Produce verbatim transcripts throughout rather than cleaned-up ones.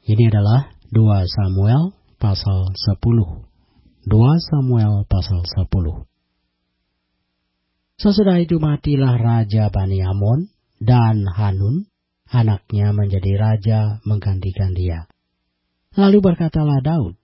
Ini adalah dua Samuel pasal sepuluh. dua Samuel pasal sepuluh. Sesudah itu matilah Raja Bani Amon, dan Hanun, anaknya menjadi raja menggantikan dia. Lalu berkatalah Daud,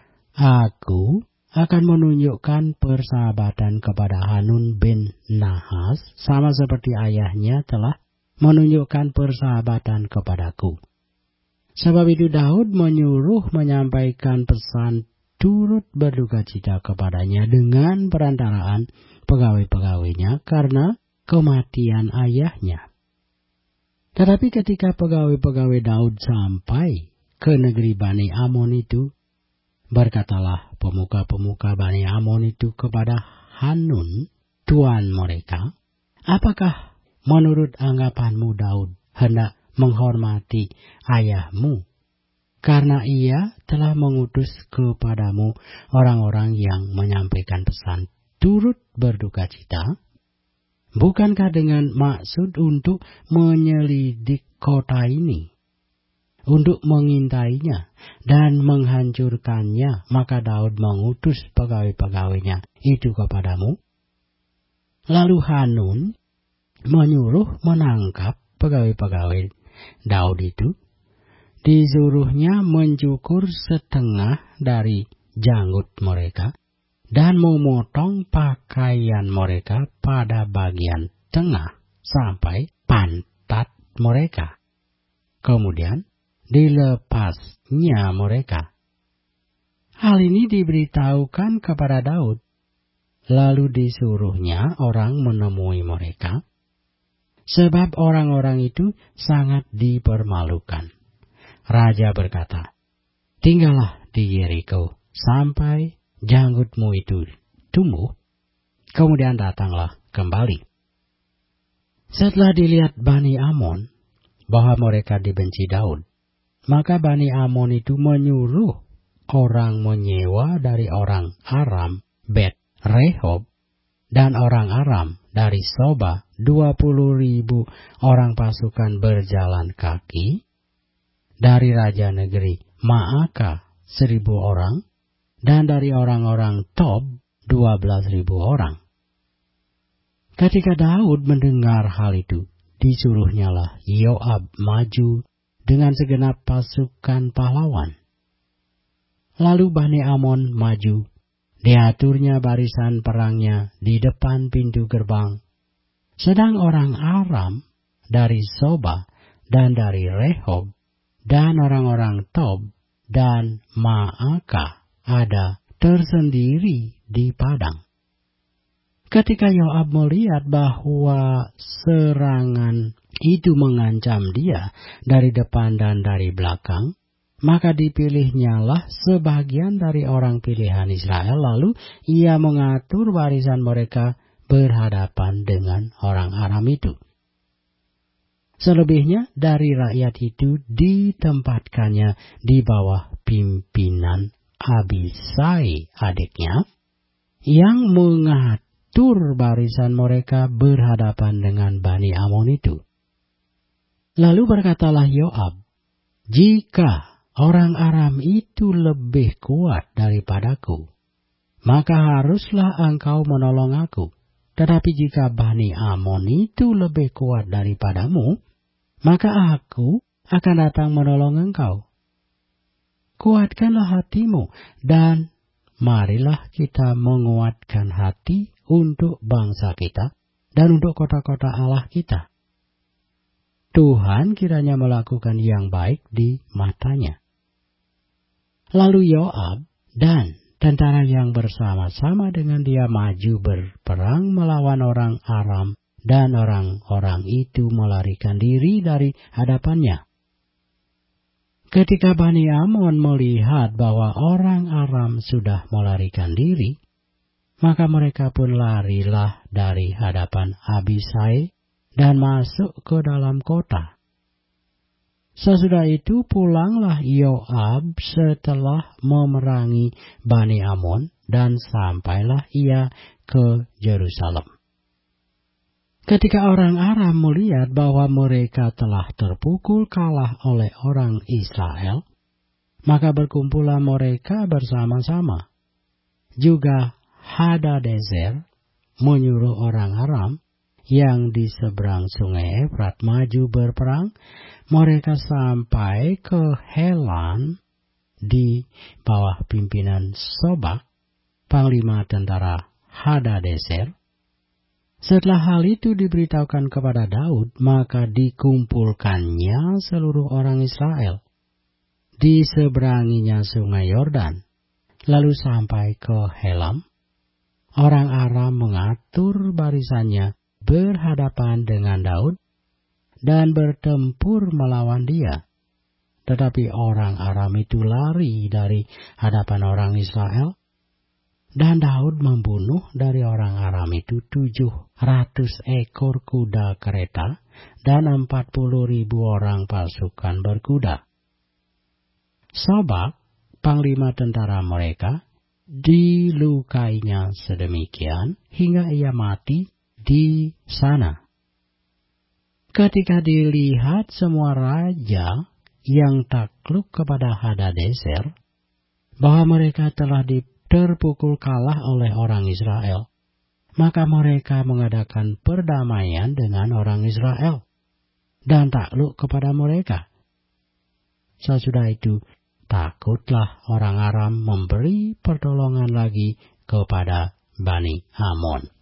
Aku akan menunjukkan persahabatan kepada Hanun bin Nahas, sama seperti ayahnya telah menunjukkan persahabatan kepadaku. Sebab itu Daud menyuruh menyampaikan pesan turut berduka cita kepadanya dengan perantaraan pegawai-pegawainya karena kematian ayahnya. Tetapi ketika pegawai-pegawai Daud sampai ke negeri Bani Amon itu, berkatalah pemuka-pemuka Bani Amon itu kepada Hanun, tuan mereka, apakah menurut anggapanmu Daud hendak menghormati ayahmu, karena ia telah mengutus kepadamu orang-orang yang menyampaikan pesan turut berduka cita? Bukankah dengan maksud untuk menyelidik kota ini, untuk mengintainya dan menghancurkannya, maka Daud mengutus pegawai-pegawainya itu kepadamu? Lalu Hanun menyuruh menangkap pegawai-pegawai Daud itu. Disuruhnya mencukur setengah dari janggut mereka dan memotong pakaian mereka pada bagian tengah sampai pantat mereka. Kemudian dilepasnya mereka. Hal ini diberitahukan kepada Daud. Lalu disuruhnya orang menemui mereka, sebab orang-orang itu sangat dipermalukan. Raja berkata, tinggallah di Yeriko sampai janggutmu itu tumbuh. Kemudian datanglah kembali. Setelah dilihat Bani Amon bahwa mereka dibenci Daud, maka Bani Amon itu menyuruh orang menyewa dari orang Aram Bet Rehob dan orang Aram dari Soba dua puluh ribu orang pasukan berjalan kaki, dari raja negeri Maaka seribu orang, dan dari orang-orang Tob dua belas ribu orang. Ketika Daud mendengar hal itu, disuruhnyalah Yoab maju dengan segenap pasukan pahlawan. Lalu Bani Amon maju, diaturnya barisan perangnya di depan pintu gerbang. Sedang orang Aram dari Soba dan dari Rehob dan orang-orang Tob dan Maaka ada tersendiri di padang. Ketika Yoab melihat bahwa serangan itu mengancam dia dari depan dan dari belakang, maka dipilihnyalah sebagian dari orang pilihan Israel, lalu ia mengatur barisan mereka berhadapan dengan orang Aram itu. Selebihnya dari rakyat itu ditempatkannya di bawah pimpinan Abisai adiknya, yang mengatur barisan mereka berhadapan dengan Bani Amon itu. Lalu berkatalah Yoab, jika orang Aram itu lebih kuat daripadaku, maka haruslah engkau menolong aku. Tetapi jika Bani Amon itu lebih kuat daripadamu, maka aku akan datang menolong engkau. Kuatkanlah hatimu, dan marilah kita menguatkan hati untuk bangsa kita dan untuk kota-kota Allah kita. Tuhan kiranya melakukan yang baik di matanya. Lalu Yoab dan tentara yang bersama-sama dengan dia maju berperang melawan orang Aram, dan orang-orang itu melarikan diri dari hadapannya. Ketika Bani Amon melihat bahwa orang Aram sudah melarikan diri, maka mereka pun larilah dari hadapan Abisai dan masuk ke dalam kota. Sesudah itu pulanglah Yoab setelah memerangi Bani Amon, dan sampailah ia ke Yerusalem. Ketika orang Aram melihat bahwa mereka telah terpukul kalah oleh orang Israel, Maka berkumpullah mereka bersama-sama. Juga Hadadezer menyuruh orang Aram yang di seberang sungai Efrat maju berperang. Mereka sampai ke Helan di bawah pimpinan Sobak, panglima tentara Hadadezer. Setelah hal itu diberitahukan kepada Daud, maka dikumpulkannya seluruh orang Israel di seberanginya sungai Yordan, lalu sampai ke Helam. Orang Aram mengatur barisannya berhadapan dengan Daud dan bertempur melawan dia. Tetapi orang Aram itu lari dari hadapan orang Israel, dan Daud membunuh dari orang Aram itu tujuh ratus ekor kuda kereta dan empat puluh ribu orang pasukan berkuda. Sobak, panglima tentara mereka, dilukainya sedemikian hingga ia mati di sana. Ketika dilihat semua raja yang takluk kepada Hadadezer bahwa mereka telah terpukul kalah oleh orang Israel, maka mereka mengadakan perdamaian dengan orang Israel dan takluk kepada mereka. Sesudah itu, takutlah orang Aram memberi pertolongan lagi kepada Bani Amon.